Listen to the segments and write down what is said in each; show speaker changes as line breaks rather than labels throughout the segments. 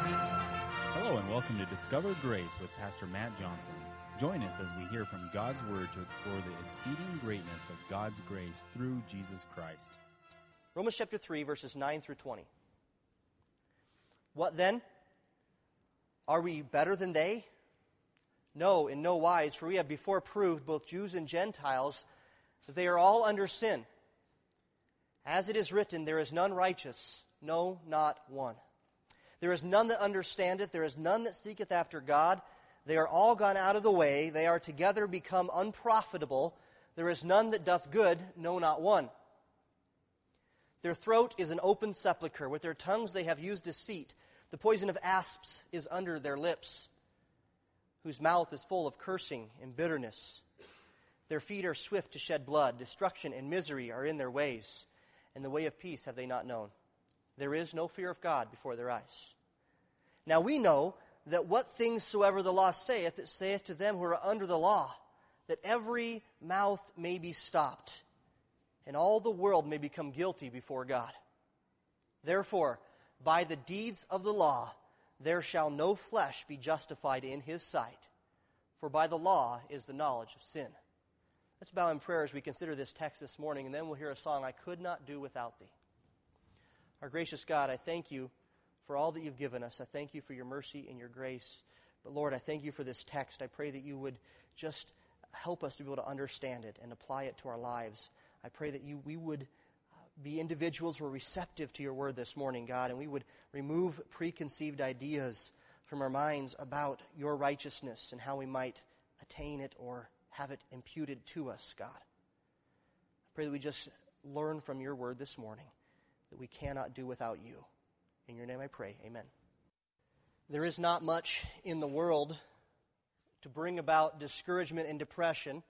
Hello and welcome to Discover Grace with Pastor Matt Johnson. Join us as we hear from God's Word to explore the exceeding greatness of God's grace through Jesus Christ.
Romans chapter 3, verses 9 through 20. What then? Are we better than they? No, in no wise, for we have before proved, both Jews and Gentiles, that they are all under sin. As it is written, there is none righteous, no, not one. There is none that understandeth, there is none that seeketh after God. They are all gone out of the way, they are together become unprofitable. There is none that doth good, no, not one. Their throat is an open sepulchre, with their tongues they have used deceit. The poison of asps is under their lips, whose mouth is full of cursing and bitterness. Their feet are swift to shed blood, destruction and misery are in their ways, and the way of peace have they not known. There is no fear of God before their eyes. Now we know that what things soever the law saith, it saith to them who are under the law, that every mouth may be stopped, and all the world may become guilty before God. Therefore, by the deeds of the law, there shall no flesh be justified in his sight, for by the law is the knowledge of sin. Let's bow in prayer as we consider this text this morning, and then we'll hear a song, I Could Not Do Without Thee. Our gracious God, I thank you for all that you've given us. I thank you for your mercy and your grace. But Lord, I thank you for this text. I pray that you would just help us to be able to understand it and apply it to our lives. I pray that we would be individuals who are receptive to your word this morning, God, and we would remove preconceived ideas from our minds about your righteousness and how we might attain it or have it imputed to us, God. I pray that we just learn from your word this morning that we cannot do without you. In your name I pray, amen. There is not much in the world to bring about discouragement and depression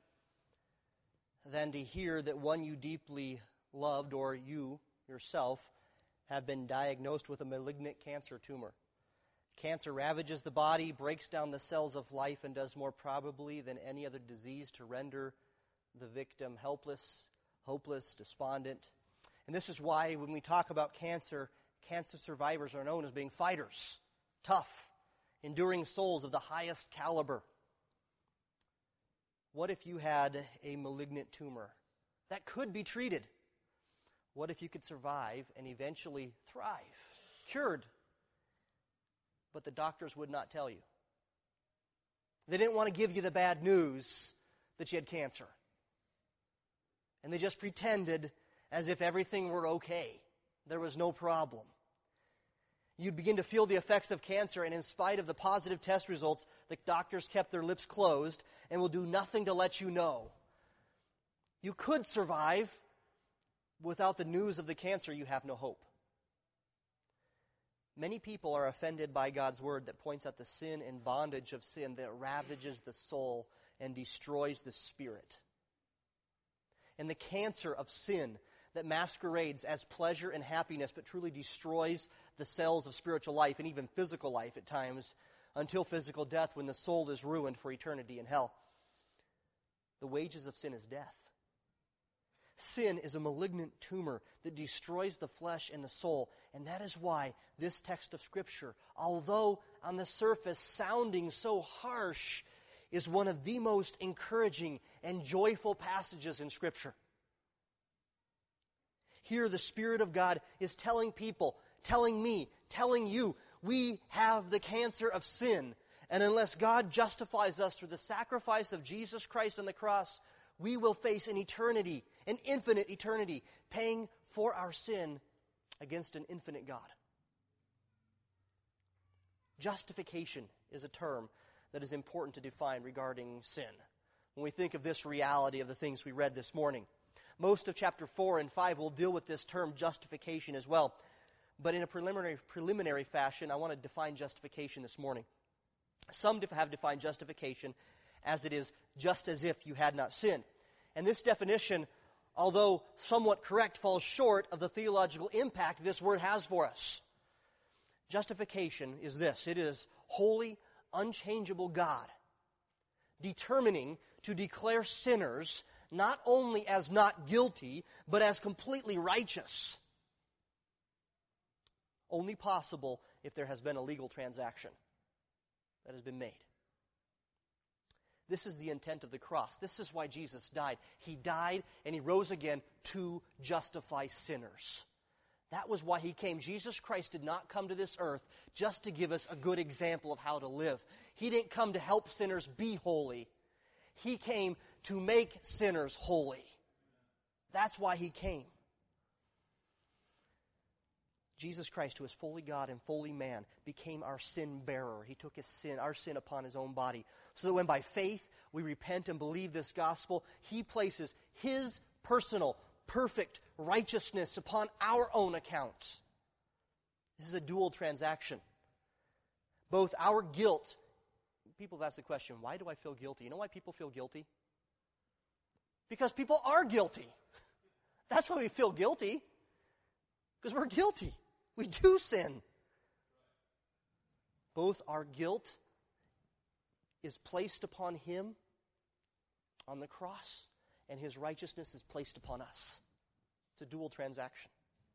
than to hear that one you deeply loved or you yourself have been diagnosed with a malignant cancer tumor. Cancer ravages the body, breaks down the cells of life, and does more probably than any other disease to render the victim helpless, hopeless, despondent. And this is why when we talk about cancer, cancer survivors are known as being fighters, tough, enduring souls of the highest caliber. What if you had a malignant tumor that could be treated? What if you could survive and eventually thrive, cured? But the doctors would not tell you. They didn't want to give you the bad news that you had cancer. And they just pretended as if everything were okay. There was no problem. You'd begin to feel the effects of cancer, and in spite of the positive test results, the doctors kept their lips closed and will do nothing to let you know. You could survive. Without the news of the cancer, you have no hope. Many people are offended by God's word that points out the sin and bondage of sin that ravages the soul and destroys the spirit. And the cancer of sin that masquerades as pleasure and happiness but truly destroys the cells of spiritual life and even physical life at times until physical death when the soul is ruined for eternity in hell. The wages of sin is death. Sin is a malignant tumor that destroys the flesh and the soul, and that is why this text of Scripture, although on the surface sounding so harsh, is one of the most encouraging and joyful passages in Scripture. Here the Spirit of God is telling people, telling me, telling you, we have the cancer of sin, and unless God justifies us through the sacrifice of Jesus Christ on the cross, we will face an eternity, an infinite eternity, paying for our sin against an infinite God. Justification is a term that is important to define regarding sin. When we think of this reality of the things we read this morning, most of chapter 4 and 5 will deal with this term justification as well. But in a preliminary fashion, I want to define justification this morning. Some have defined justification as it is just as if you had not sinned. And this definition, although somewhat correct, falls short of the theological impact this word has for us. Justification is this: it is holy, unchangeable God determining to declare sinners not only as not guilty, but as completely righteous. Only possible if there has been a legal transaction that has been made. This is the intent of the cross. This is why Jesus died. He died and he rose again to justify sinners. That was why he came. Jesus Christ did not come to this earth just to give us a good example of how to live. He didn't come to help sinners be holy. He came to make sinners holy. That's why he came. Jesus Christ, who is fully God and fully man, became our sin bearer. He took our sin upon his own body, so that when by faith we repent and believe this gospel, he places his personal, perfect righteousness upon our own account. This is a dual transaction. Both our guilt. People have asked the question, why do I feel guilty? You know why people feel guilty? Because people are guilty. That's why we feel guilty. Because we're guilty. We do sin. Both our guilt is placed upon him on the cross, and his righteousness is placed upon us. It's a dual transaction.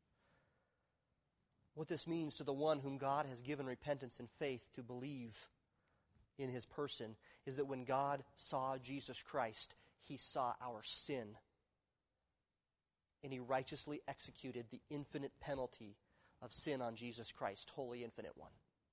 What this means to the one whom God has given repentance and faith to believe in his person is that when God saw Jesus Christ, he saw our sin, and he righteously executed the infinite penalty of sin on Jesus Christ, holy, infinite one.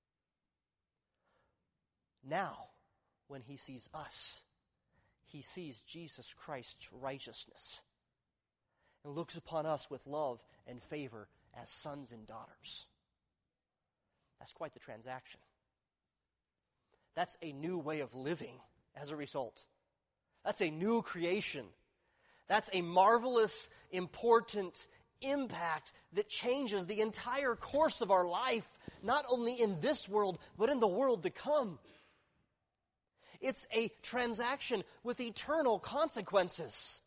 Now, when he sees us, he sees Jesus Christ's righteousness and looks upon us with love and favor as sons and daughters. That's quite the transaction. That's a new way of living as a result. That's a new creation. That's a marvelous, important impact that changes the entire course of our life, not only in this world, but in the world to come. It's a transaction with eternal consequences.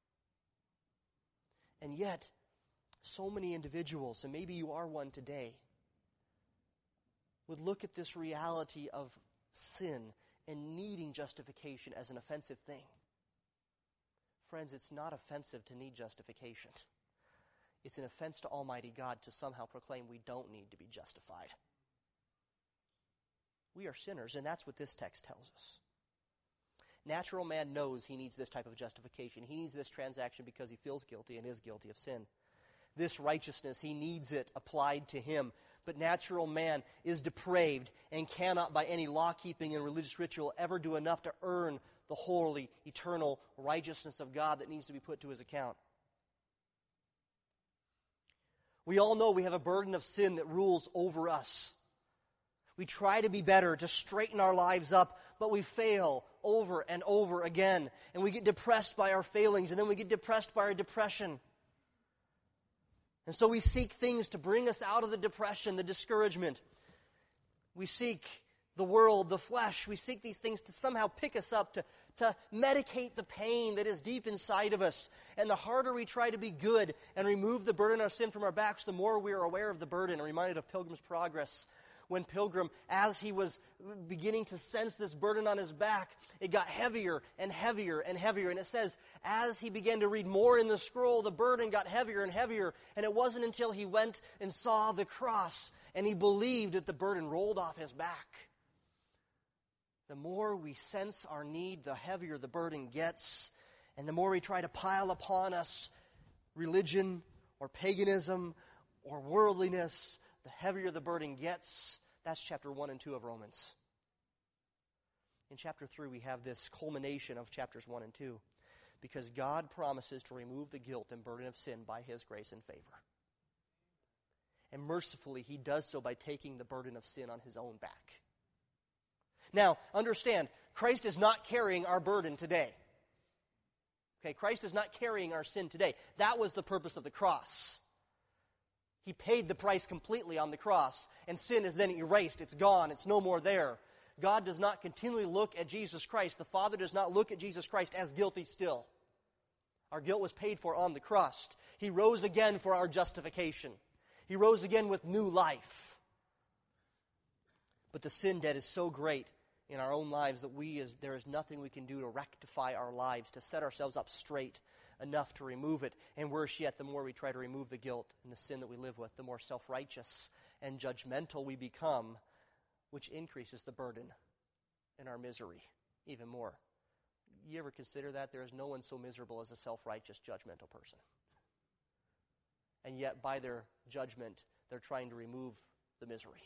And yet, so many individuals, and maybe you are one today, would look at this reality of sin and needing justification as an offensive thing. Friends, it's not offensive to need justification. It's an offense to Almighty God to somehow proclaim we don't need to be justified. We are sinners, and that's what this text tells us. Natural man knows he needs this type of justification. He needs this transaction because he feels guilty and is guilty of sin. This righteousness, he needs it applied to him. But natural man is depraved and cannot, by any law-keeping and religious ritual, ever do enough to earn the holy, eternal righteousness of God that needs to be put to his account. We all know we have a burden of sin that rules over us. We try to be better, to straighten our lives up, but we fail over and over again. And we get depressed by our failings, and then we get depressed by our depression. And so we seek things to bring us out of the depression, the discouragement. We seek the world, the flesh. We seek these things to somehow pick us up, to medicate the pain that is deep inside of us. And the harder we try to be good and remove the burden of sin from our backs, the more we are aware of the burden. I'm reminded of Pilgrim's Progress. When Pilgrim, as he was beginning to sense this burden on his back, it got heavier and heavier and heavier. And it says, as he began to read more in the scroll, the burden got heavier and heavier. And it wasn't until he went and saw the cross and he believed that the burden rolled off his back. The more we sense our need, the heavier the burden gets. And the more we try to pile upon us religion or paganism or worldliness, the heavier the burden gets. That's chapter 1 and 2 of Romans. In chapter 3, we have this culmination of chapters 1 and 2, because God promises to remove the guilt and burden of sin by his grace and favor. And mercifully, he does so by taking the burden of sin on his own back. Now, understand, Christ is not carrying our burden today. Okay, Christ is not carrying our sin today. That was the purpose of the cross. He paid the price completely on the cross, and sin is then erased. It's gone. It's no more there. God does not continually look at Jesus Christ. The Father does not look at Jesus Christ as guilty still. Our guilt was paid for on the cross. He rose again for our justification. He rose again with new life. But the sin debt is so great in our own lives that there is nothing we can do to rectify our lives, to set ourselves up straight enough to remove it. And worse yet, the more we try to remove the guilt and the sin that we live with, the more self-righteous and judgmental we become, which increases the burden and our misery even more. You ever consider that? There is no one so miserable as a self-righteous, judgmental person. And yet, by their judgment, they're trying to remove the misery.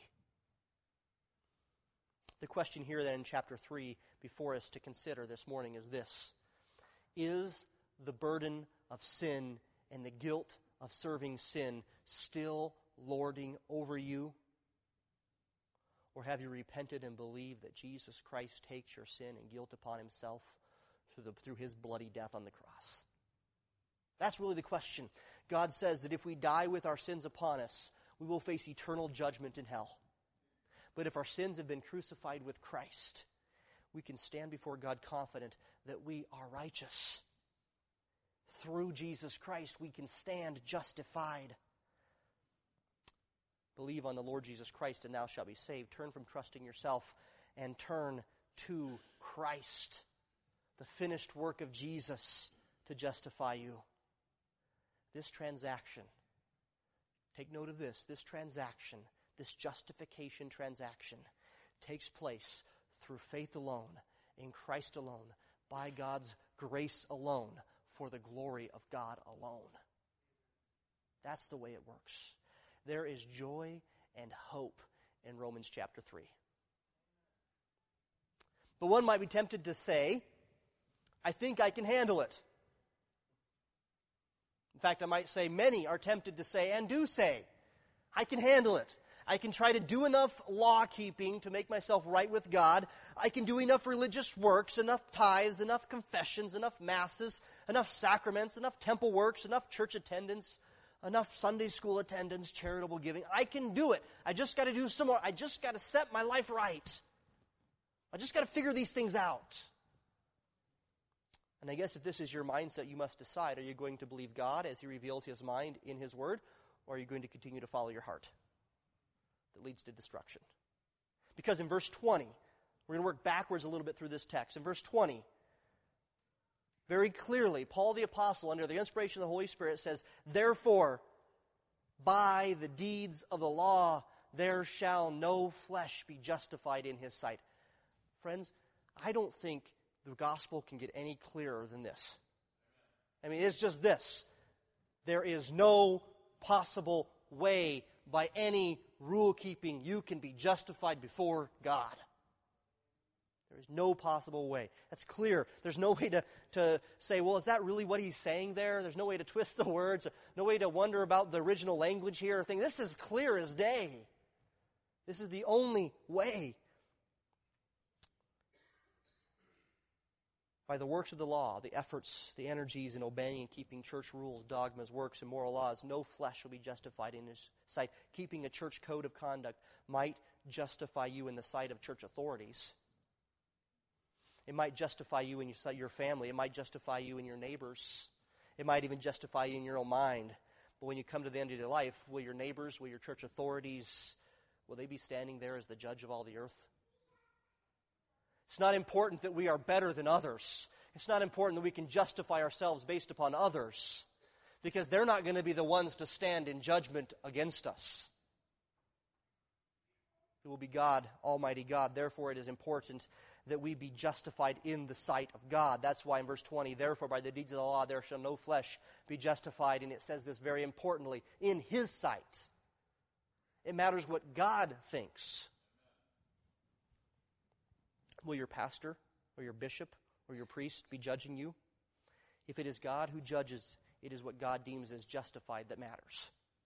The question here then in chapter 3 before us to consider this morning is this: is the burden of sin and the guilt of serving sin still lording over you? Or have you repented and believed that Jesus Christ takes your sin and guilt upon himself through his bloody death on the cross? That's really the question. God says that if we die with our sins upon us, we will face eternal judgment in hell. But if our sins have been crucified with Christ, we can stand before God confident that we are righteous. Through Jesus Christ, we can stand justified. Believe on the Lord Jesus Christ, and thou shalt be saved. Turn from trusting yourself and turn to Christ, the finished work of Jesus to justify you. This transaction, take note of this transaction, this justification transaction takes place through faith alone, in Christ alone, by God's grace alone, for the glory of God alone. That's the way it works. There is joy and hope in Romans chapter 3. But one might be tempted to say, I think I can handle it. In fact, I might say many are tempted to say and do say, I can handle it. I can try to do enough law-keeping to make myself right with God. I can do enough religious works, enough tithes, enough confessions, enough masses, enough sacraments, enough temple works, enough church attendance, enough Sunday school attendance, charitable giving. I can do it. I just got to do some more. I just got to set my life right. I just got to figure these things out. And I guess if this is your mindset, you must decide, are you going to believe God as he reveals his mind in his word, or are you going to continue to follow your heart that leads to destruction? Because in verse 20, we're going to work backwards a little bit through this text. In verse 20, very clearly, Paul the Apostle, under the inspiration of the Holy Spirit, says, therefore, by the deeds of the law, there shall no flesh be justified in his sight. Friends, I don't think the gospel can get any clearer than this. I mean, it's just this. There is no possible way by any rule keeping you can be justified before God. There is no possible way. That's clear. There's no way to say, well, is that really what he's saying there? There's no way to twist the words. No way to wonder about the original language here. This is clear as day. This is the only way. By the works of the law, the efforts, the energies in obeying and keeping church rules, dogmas, works, and moral laws, no flesh will be justified in his sight. Keeping a church code of conduct might justify you in the sight of church authorities. It might justify you in your family. It might justify you in your neighbors. It might even justify you in your own mind. But when you come to the end of your life, will your neighbors, will your church authorities, will they be standing there as the judge of all the earth? It's not important that we are better than others. It's not important that we can justify ourselves based upon others, because they're not going to be the ones to stand in judgment against us. It will be God, Almighty God. Therefore, it is important that we be justified in the sight of God. That's why in verse 20, therefore, by the deeds of the law, there shall no flesh be justified. And it says this very importantly, in his sight. It matters what God thinks. Will your pastor or your bishop or your priest be judging you? If it is God who judges, it is what God deems as justified that matters.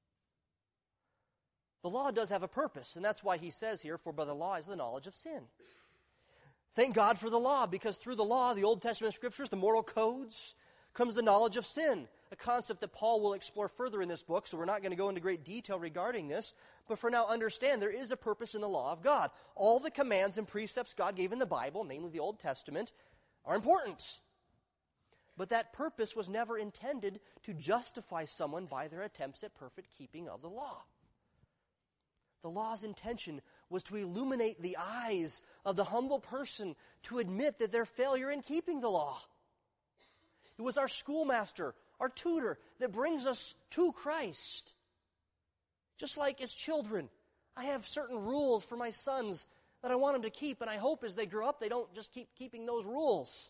The law does have a purpose, and that's why he says here, for by the law is the knowledge of sin. Thank God for the law, because through the law, the Old Testament scriptures, the moral codes, comes the knowledge of sin, a concept that Paul will explore further in this book, so we're not going to go into great detail regarding this. But for now, understand there is a purpose in the law of God. All the commands and precepts God gave in the Bible, namely the Old Testament, are important. But that purpose was never intended to justify someone by their attempts at perfect keeping of the law. The law's intention was to illuminate the eyes of the humble person to admit that their failure in keeping the law. It was our schoolmaster, our tutor, that brings us to Christ. Just like as children, I have certain rules for my sons that I want them to keep, and I hope as they grow up they don't just keep keeping those rules.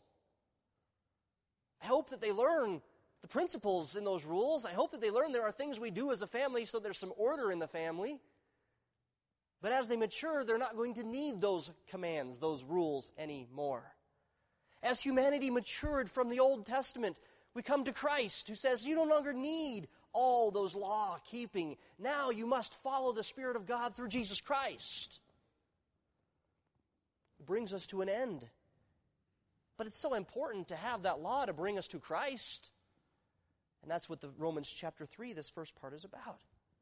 I hope that they learn the principles in those rules. I hope that they learn there are things we do as a family so there's some order in the family. But as they mature, they're not going to need those commands, those rules anymore. As humanity matured from the Old Testament, we come to Christ, who says you no longer need all those law-keeping. Now you must follow the Spirit of God through Jesus Christ. It brings us to an end. But it's so important to have that law to bring us to Christ. And that's what the Romans chapter 3, this first part, is about.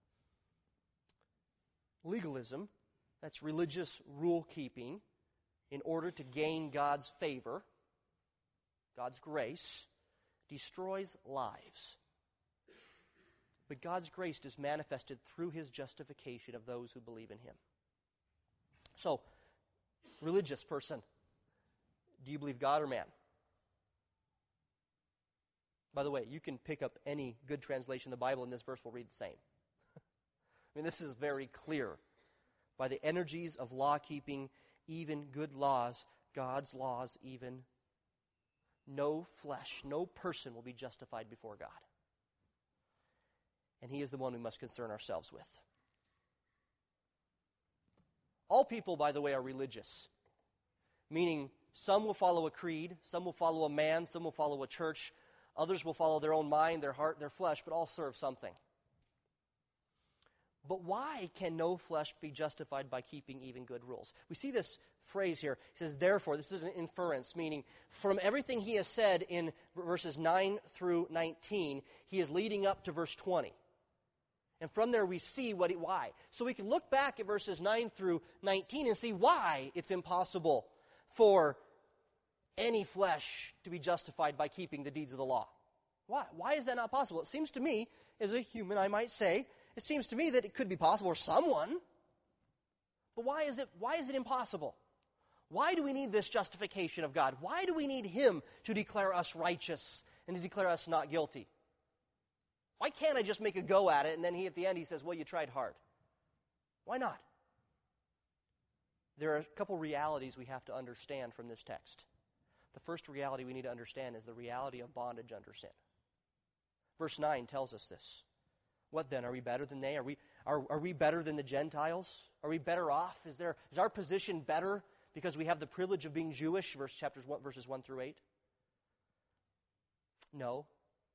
Legalism, that's religious rule-keeping in order to gain God's favor, God's grace, destroys lives. But God's grace is manifested through His justification of those who believe in Him. So, religious person, do you believe God or man? By the way, you can pick up any good translation of the Bible, and this verse will read the same. I mean, this is very clear. By the energies of law-keeping, even good laws, God's laws even, no flesh, no person will be justified before God. And He is the one we must concern ourselves with. All people, by the way, are religious. Meaning, some will follow a creed, some will follow a man, some will follow a church, others will follow their own mind, their heart, their flesh, but all serve something. But why can no flesh be justified by keeping even good rules? We see this phrase here. He says, therefore, this is an inference, meaning from everything he has said in verses 9 through 19, he is leading up to verse 20. And from there we see why. So we can look back at verses 9 through 19 and see why it's impossible for any flesh to be justified by keeping the deeds of the law. Why? Why is that not possible? It seems to me, as a human, I might say, it seems to me that it could be possible for someone. But why is it impossible? Why do we need this justification of God? Why do we need Him to declare us righteous and to declare us not guilty? Why can't I just make a go at it and then at the end he says, well, you tried hard? Why not? There are a couple realities we have to understand from this text. The first reality we need to understand is the reality of bondage under sin. Verse 9 tells us this. What then? Are we better than they? Are we better than the Gentiles? Are we better off? Is our position better because we have the privilege of being Jewish? Verses 1 through 8. No.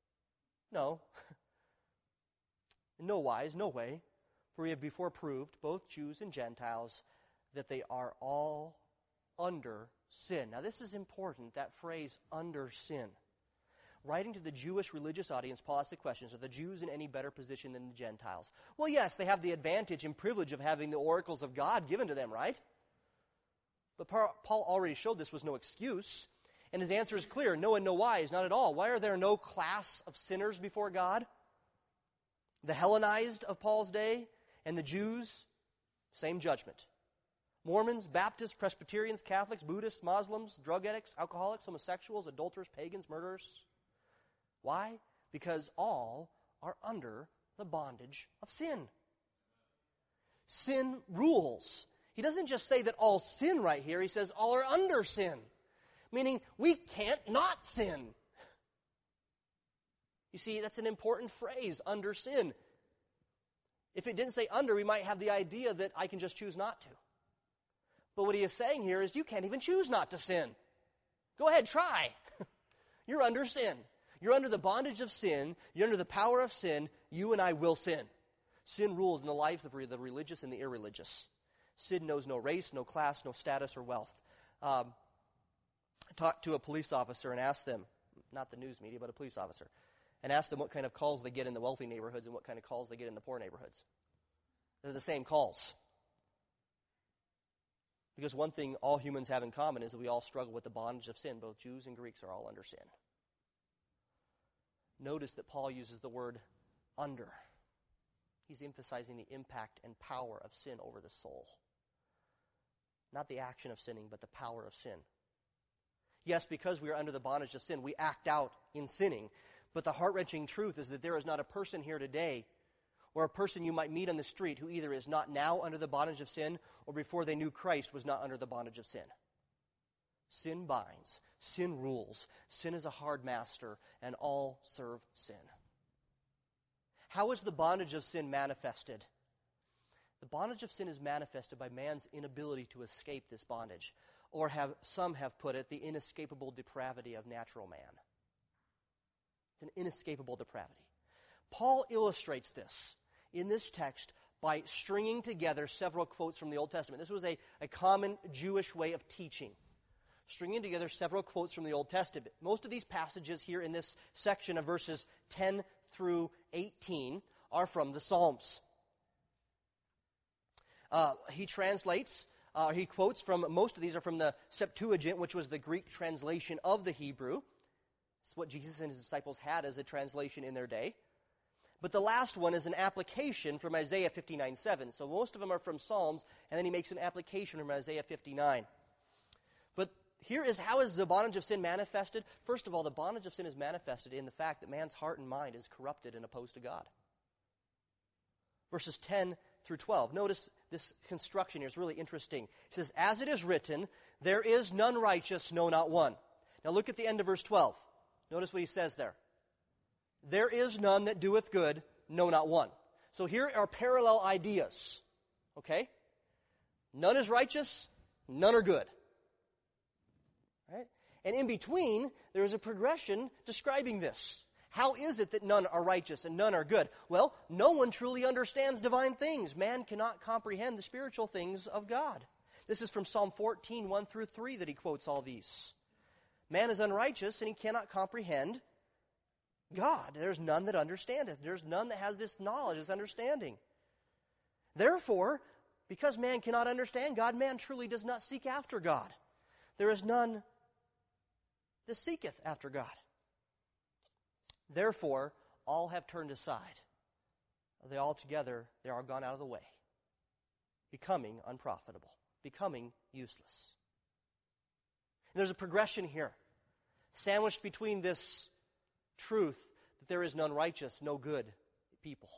In no wise, no way. For we have before proved, both Jews and Gentiles, that they are all under sin. Now this is important, that phrase, under sin. Writing to the Jewish religious audience, Paul asks the questions, are the Jews in any better position than the Gentiles? Well, yes, they have the advantage and privilege of having the oracles of God given to them, right? But Paul already showed this was no excuse. And his answer is clear, no and no wise, not at all. Why are there no class of sinners before God? The Hellenized of Paul's day and the Jews, same judgment. Mormons, Baptists, Presbyterians, Catholics, Buddhists, Muslims, drug addicts, alcoholics, homosexuals, adulterers, pagans, murderers. Why? Because all are under the bondage of sin. Sin rules. He doesn't just say that all sin right here. He says all are under sin. Meaning we can't not sin. You see, that's an important phrase, under sin. If it didn't say under, we might have the idea that I can just choose not to. But what he is saying here is you can't even choose not to sin. Go ahead, try. You're under sin. You're under the bondage of sin. You're under the power of sin. You and I will sin. Sin rules in the lives of the religious and the irreligious. Sin knows no race, no class, no status or wealth. I talked to a police officer and asked them, not the news media, but a police officer, and asked them what kind of calls they get in the wealthy neighborhoods and what kind of calls they get in the poor neighborhoods. They're the same calls. Because one thing all humans have in common is that we all struggle with the bondage of sin. Both Jews and Greeks are all under sin. Notice that Paul uses the word under. He's emphasizing the impact and power of sin over the soul. Not the action of sinning, but the power of sin. Yes, because we are under the bondage of sin, we act out in sinning. But the heart-wrenching truth is that there is not a person here today Or a person you might meet on the street who either is not now under the bondage of sin or before they knew Christ was not under the bondage of sin. Sin binds. Sin rules. Sin is a hard master, and all serve sin. How is the bondage of sin manifested? The bondage of sin is manifested by man's inability to escape this bondage, or some have put it, the inescapable depravity of natural man. It's an inescapable depravity. Paul illustrates this in this text by stringing together several quotes from the Old Testament. This was a common Jewish way of teaching, stringing together several quotes from the Old Testament. Most of these passages here in this section of verses 10 through 18 are from the Psalms. He quotes from, most of these are from the Septuagint, which was the Greek translation of the Hebrew. It's what Jesus and his disciples had as a translation in their day. But the last one is an application from Isaiah 59:7. So most of them are from Psalms, and then he makes an application from Isaiah 59. But how is the bondage of sin manifested? First of all, the bondage of sin is manifested in the fact that man's heart and mind is corrupted and opposed to God. Verses 10 through 12. Notice this construction here is really interesting. It says, "As it is written, there is none righteous, no, not one." Now look at the end of verse 12. Notice what he says there. "There is none that doeth good, no, not one." So here are parallel ideas. Okay? None is righteous, none are good. Right? And in between, there is a progression describing this. How is it that none are righteous and none are good? Well, no one truly understands divine things. Man cannot comprehend the spiritual things of God. This is from Psalm 14, 1 through 3 that he quotes all these. Man is unrighteous and he cannot comprehend God. There's none that understandeth. There's none that has this knowledge, this understanding. Therefore, because man cannot understand God, man truly does not seek after God. There is none that seeketh after God. Therefore, all have turned aside. They are gone out of the way, becoming unprofitable, becoming useless. And there's a progression here, sandwiched between this truth that there is none righteous, no good people.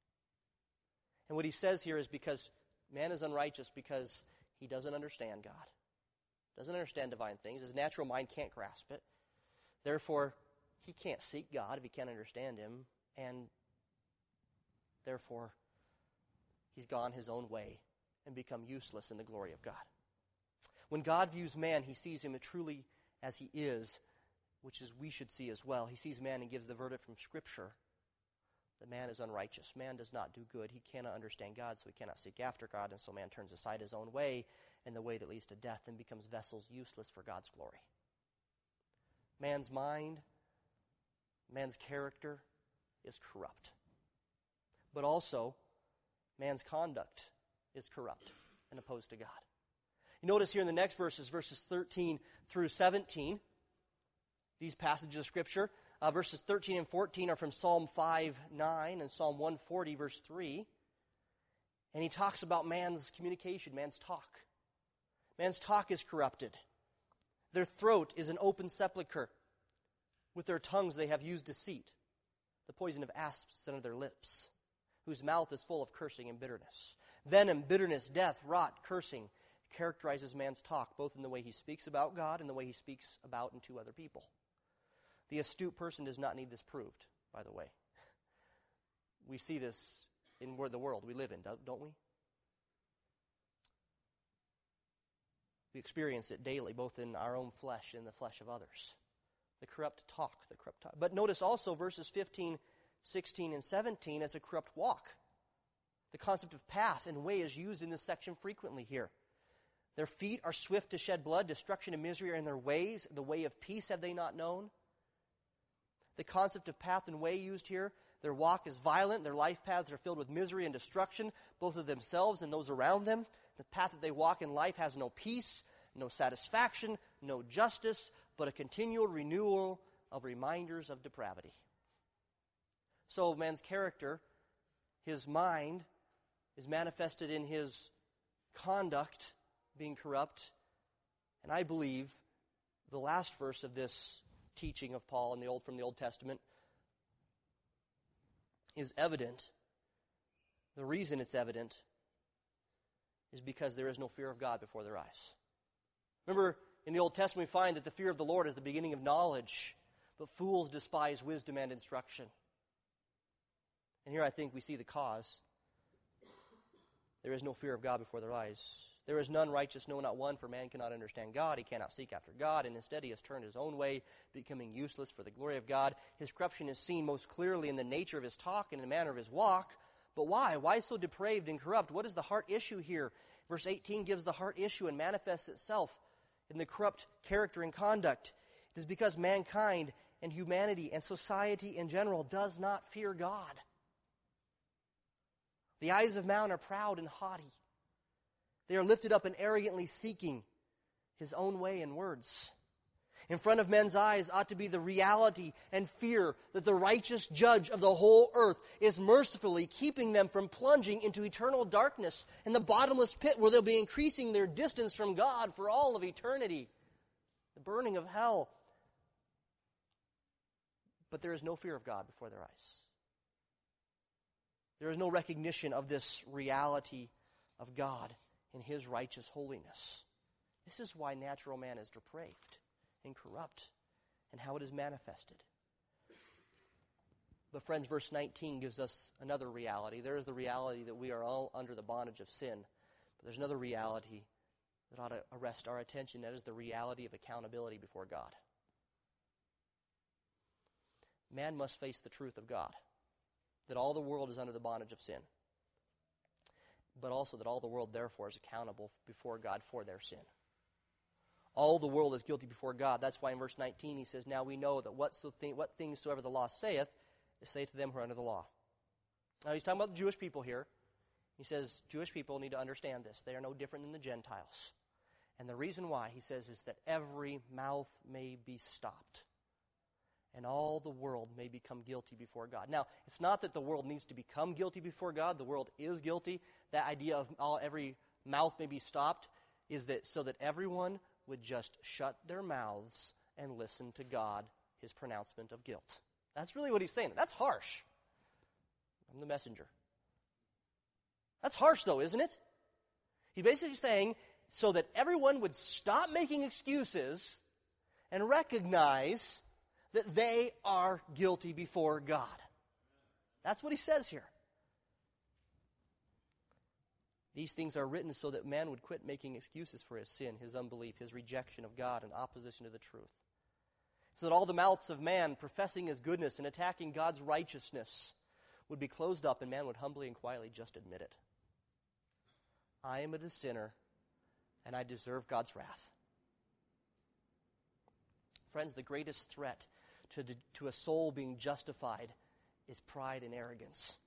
And what he says here is because man is unrighteous because he doesn't understand God, doesn't understand divine things. His natural mind can't grasp it. Therefore, he can't seek God if he can't understand him, and therefore, he's gone his own way and become useless in the glory of God. When God views man, he sees him truly as he is, which is we should see as well. He sees man and gives the verdict from Scripture that man is unrighteous. Man does not do good. He cannot understand God, so he cannot seek after God, and so man turns aside his own way in the way that leads to death and becomes vessels useless for God's glory. Man's mind, man's character is corrupt. But also, man's conduct is corrupt and opposed to God. You notice here in the next verses 13 through 17, these passages of Scripture, verses 13 and 14 are from Psalm 5:9 and Psalm 140, verse 3. And he talks about man's communication, man's talk. Man's talk is corrupted. Their throat is an open sepulchre. With their tongues they have used deceit. The poison of asps under their lips, whose mouth is full of cursing and bitterness. Venom, bitterness, death, rot, cursing characterizes man's talk, both in the way he speaks about God and the way he speaks about and to other people. The astute person does not need this proved, by the way. We see this in the world we live in, don't we? We experience it daily, both in our own flesh and the flesh of others. The corrupt talk. But notice also verses 15, 16, and 17 as a corrupt walk. The concept of path and way is used in this section frequently here. Their feet are swift to shed blood. Destruction and misery are in their ways. The way of peace have they not known. The concept of path and way used here. Their walk is violent. Their life paths are filled with misery and destruction, both of themselves and those around them. The path that they walk in life has no peace, no satisfaction, no justice, but a continual renewal of reminders of depravity. So man's character, his mind, is manifested in his conduct being corrupt. And I believe the last verse of this teaching of Paul from the Old Testament is evident The reason it's evident is because there is no fear of God before their eyes. Remember, in the Old Testament we find that the fear of the Lord is the beginning of knowledge, but fools despise wisdom and instruction. And here I think we see the cause. There is no fear of God before their eyes. There is none righteous, no, not one, for man cannot understand God. He cannot seek after God, and instead he has turned his own way, becoming useless for the glory of God. His corruption is seen most clearly in the nature of his talk and in the manner of his walk. But why? Why so depraved and corrupt? What is the heart issue here? Verse 18 gives the heart issue and manifests itself in the corrupt character and conduct. It is because mankind and humanity and society in general does not fear God. The eyes of man are proud and haughty. They are lifted up and arrogantly seeking his own way and words. In front of men's eyes ought to be the reality and fear that the righteous judge of the whole earth is mercifully keeping them from plunging into eternal darkness in the bottomless pit where they'll be increasing their distance from God for all of eternity. The burning of hell. But there is no fear of God before their eyes. There is no recognition of this reality of God in His righteous holiness. This is why natural man is depraved and corrupt, and how it is manifested. But friends, verse 19 gives us another reality. There is the reality that we are all under the bondage of sin. But there's another reality that ought to arrest our attention. That is the reality of accountability before God. Man must face the truth of God, that all the world is under the bondage of sin, but also that all the world, therefore, is accountable before God for their sin. All the world is guilty before God. That's why in verse 19 he says, "Now we know that what things soever the law saith, it saith to them who are under the law." Now he's talking about the Jewish people here. He says Jewish people need to understand this. They are no different than the Gentiles. And the reason why, he says, is that every mouth may be stopped, and all the world may become guilty before God. Now, it's not that the world needs to become guilty before God. The world is guilty. That idea of every mouth may be stopped is that so that everyone would just shut their mouths and listen to God, His pronouncement of guilt. That's really what he's saying. That's harsh. I'm the messenger. That's harsh, though, isn't it? He's basically saying so that everyone would stop making excuses and recognize that they are guilty before God. That's what he says here. These things are written so that man would quit making excuses for his sin, his unbelief, his rejection of God, and opposition to the truth. So that all the mouths of man professing his goodness and attacking God's righteousness would be closed up, and man would humbly and quietly just admit it. I am a sinner, and I deserve God's wrath. Friends, the greatest threat to a soul being justified is pride and arrogance.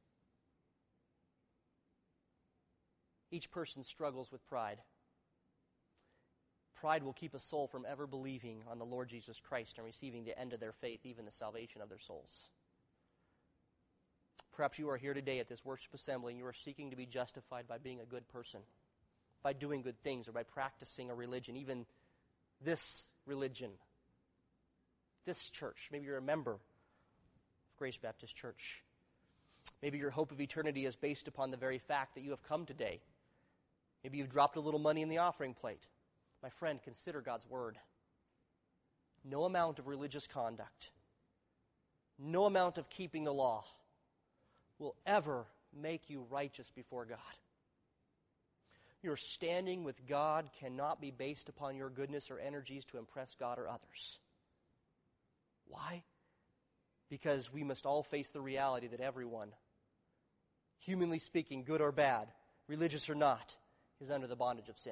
Each person struggles with pride. Pride will keep a soul from ever believing on the Lord Jesus Christ and receiving the end of their faith, even the salvation of their souls. Perhaps you are here today at this worship assembly and you are seeking to be justified by being a good person, by doing good things, or by practicing a religion, even this religion, this church. Maybe you're a member of Grace Baptist Church. Maybe your hope of eternity is based upon the very fact that you have come today. Maybe you've dropped a little money in the offering plate. My friend, consider God's word. No amount of religious conduct, no amount of keeping the law will ever make you righteous before God. Your standing with God cannot be based upon your goodness or energies to impress God or others. Why? Because we must all face the reality that everyone, humanly speaking, good or bad, religious or not, is under the bondage of sin.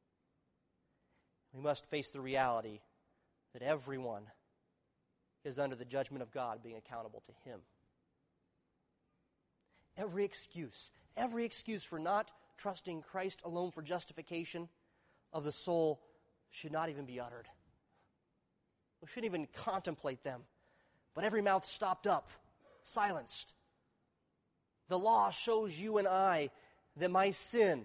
We must face the reality that everyone is under the judgment of God, being accountable to Him. Every excuse for not trusting Christ alone for justification of the soul should not even be uttered. We shouldn't even contemplate them. But every mouth stopped up, silenced. The law shows you and I that my sin,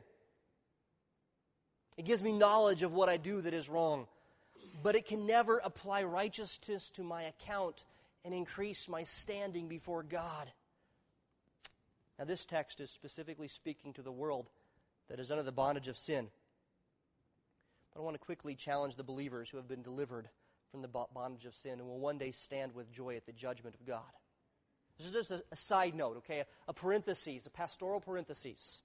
it gives me knowledge of what I do that is wrong, but it can never apply righteousness to my account and increase my standing before God. Now, this text is specifically speaking to the world that is under the bondage of sin. But I want to quickly challenge the believers who have been delivered from the bondage of sin and will one day stand with joy at the judgment of God. This is just a side note, okay? A parenthesis, a pastoral parenthesis.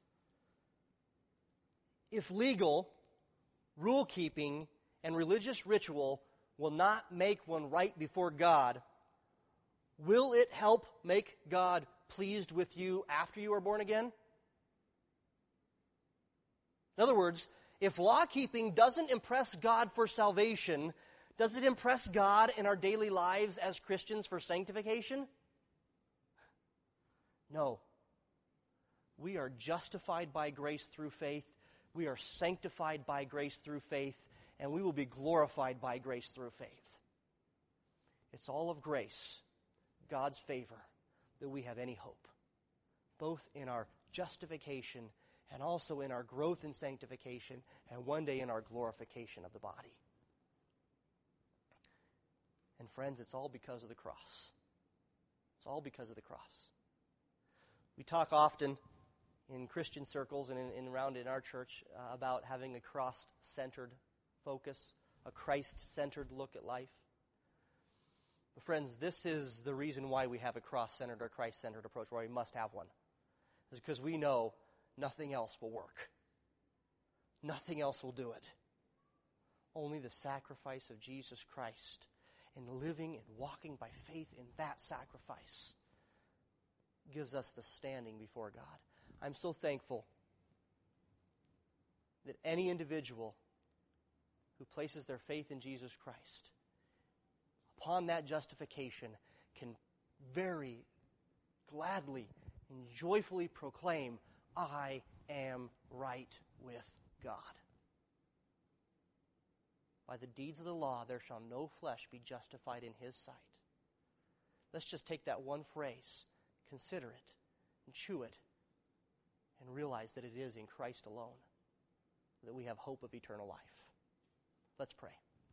If legal, rule-keeping, and religious ritual will not make one right before God, will it help make God pleased with you after you are born again? In other words, if law-keeping doesn't impress God for salvation, does it impress God in our daily lives as Christians for sanctification? No. We are justified by grace through faith. We are sanctified by grace through faith. And we will be glorified by grace through faith. It's all of grace, God's favor, that we have any hope, both in our justification and also in our growth in sanctification and one day in our glorification of the body. And friends, it's all because of the cross. It's all because of the cross. We talk often in Christian circles and around in our church about having a cross-centered focus, a Christ-centered look at life. But friends, this is the reason why we have a cross-centered or Christ-centered approach, why we must have one. It's because we know nothing else will work. Nothing else will do it. Only the sacrifice of Jesus Christ and living and walking by faith in that sacrifice gives us the standing before God. I'm so thankful that any individual who places their faith in Jesus Christ, upon that justification, can very gladly and joyfully proclaim, I am right with God. By the deeds of the law, there shall no flesh be justified in his sight. Let's just take that one phrase, consider it, and chew it, and realize that it is in Christ alone that we have hope of eternal life. Let's pray.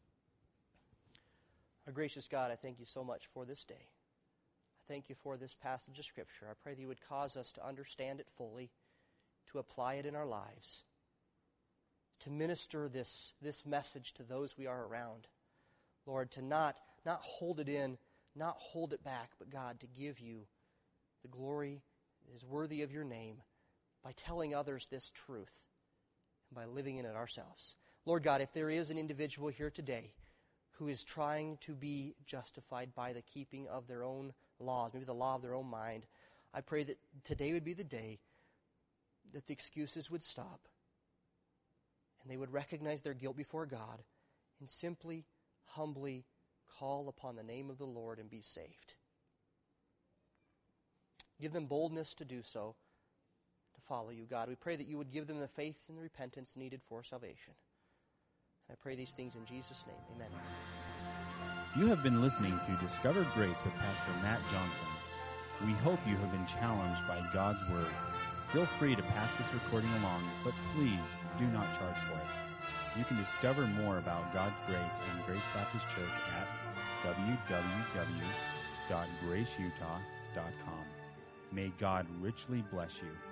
Our gracious God, I thank you so much for this day. I thank you for this passage of Scripture. I pray that you would cause us to understand it fully, to apply it in our lives, to minister this message to those we are around. Lord, to not hold it in, not hold it back, but God, to give you the glory that is worthy of your name by telling others this truth and by living in it ourselves. Lord God, if there is an individual here today who is trying to be justified by the keeping of their own laws, maybe the law of their own mind, I pray that today would be the day that the excuses would stop and they would recognize their guilt before God and simply, humbly call upon the name of the Lord and be saved. Give them boldness to do so, to follow you, God. We pray that you would give them the faith and the repentance needed for salvation. And I pray these things in Jesus' name. Amen.
You have been listening to Discover Grace with Pastor Matt Johnson. We hope you have been challenged by God's Word. Feel free to pass this recording along, but please do not charge for it. You can discover more about God's grace and Grace Baptist Church at www.graceutah.com. May God richly bless you.